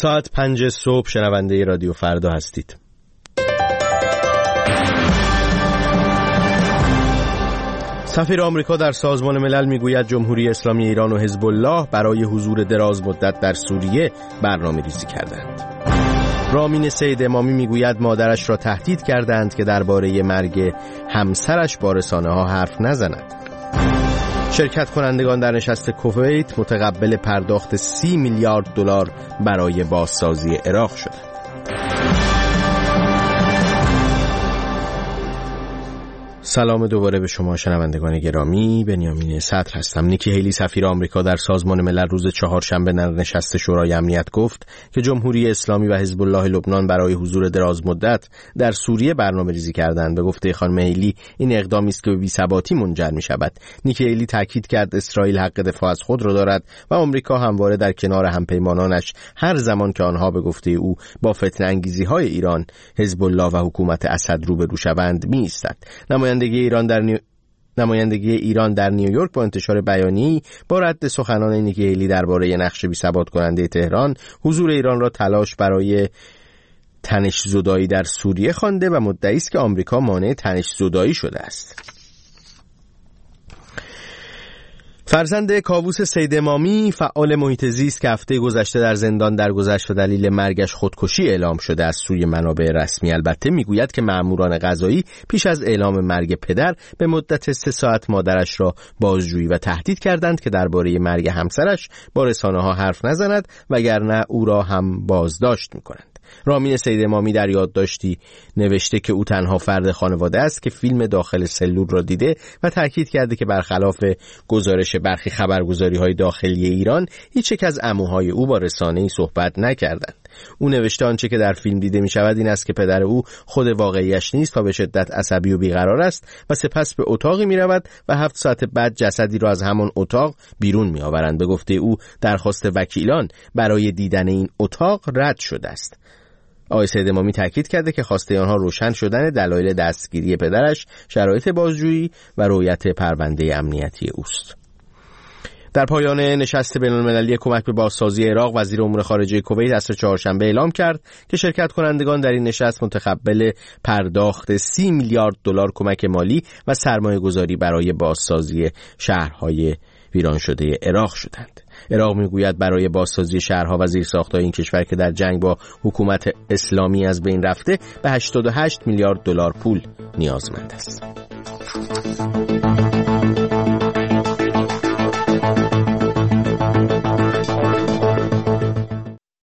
ساعت 5 صبح شنونده رادیو فردا هستید. سفیر آمریکا در سازمان ملل میگوید جمهوری اسلامی ایران و حزب الله برای حضور دراز مدت در سوریه برنامه‌ریزی کردند. رامین سید امامی میگوید مادرش را تهدید کردند که درباره مرگ همسرش با رسانه‌ها حرف نزند. شرکت کنندگان در نشست کویت متقبل پرداخت 30 میلیارد دلار برای بازسازی عراق شدند. سلام دوباره به شما شنوندگان گرامی. بنیامین صدر هستم. نیکی هیلی سفیر آمریکا در سازمان ملل روز چهارشنبه در نشست شورای امنیت گفت که جمهوری اسلامی و حزب الله لبنان برای حضور دراز مدت در سوریه برنامه‌ریزی کردند. به گفته خانم هیلی این اقدامی است که به بی‌ثباتی منجر می‌شود. نیکی هیلی تاکید کرد اسرائیل حق دفاع از خود را دارد و آمریکا همواره در کنار همپیمانانش هر زمان که آنها به گفته او با فتنه انگیزی‌های ایران، حزب الله و حکومت اسد روبرو شوند می‌ایستد. نمایندگی ایران در نیویورک با انتشار بیانیه‌ای با رد سخنان نیکی هیلی درباره نقش بی‌ثبات کننده تهران، حضور ایران را تلاش برای تنش زدایی در سوریه خوانده و مدعی است که آمریکا مانع تنش زدایی شده است. فرزند کاووس سید امامی، فعال محیط زیست که هفته گذشته در زندان درگذشت و دلیل مرگش خودکشی اعلام شده از سوی منابع رسمی، البته میگوید که مأموران قضایی پیش از اعلام مرگ پدر به مدت 3 ساعت مادرش را بازجویی و تهدید کردند که درباره مرگ همسرش با رسانه‌ها حرف نزند وگرنه او را هم بازداشت می‌کنند. رامین سید امامی در یادداشتی نوشته که او تنها فرد خانواده است که فیلم داخل سلول را دیده و تاکید کرده که برخلاف گزارش برخی خبرگزاری‌های داخلی ایران هیچ یک از عموهای او با رسانه‌ای صحبت نکردند. او نوشته آنچه که در فیلم دیده می‌شود این است که پدر او خود واقعیش نیست و به شدت عصبی و بیقرار است و سپس به اتاقی می‌رود و 7 ساعت بعد جسدی را از همان اتاق بیرون می‌آورند. به گفته او درخواست وکیلان برای دیدن این اتاق رد شده است. آقای سید امامی تاکید کرده که خواسته آنها روشن شدن دلایل دستگیری پدرش، شرایط بازجویی و رویت پرونده امنیتی اوست. در پایان نشست بین‌المللی کمک به بازسازی عراق، وزیر امور خارجه کویت عصر چهارشنبه اعلام کرد که شرکت کنندگان در این نشست متقبل پرداخت 30 میلیارد دلار کمک مالی و سرمایه‌گذاری برای بازسازی شهرهای ویران شده عراق شدند. عراق میگوید برای بازسازی شهرها و زیرساخت‌های این کشور که در جنگ با حکومت اسلامی از بین رفته به 88 میلیارد دلار پول نیازمند است.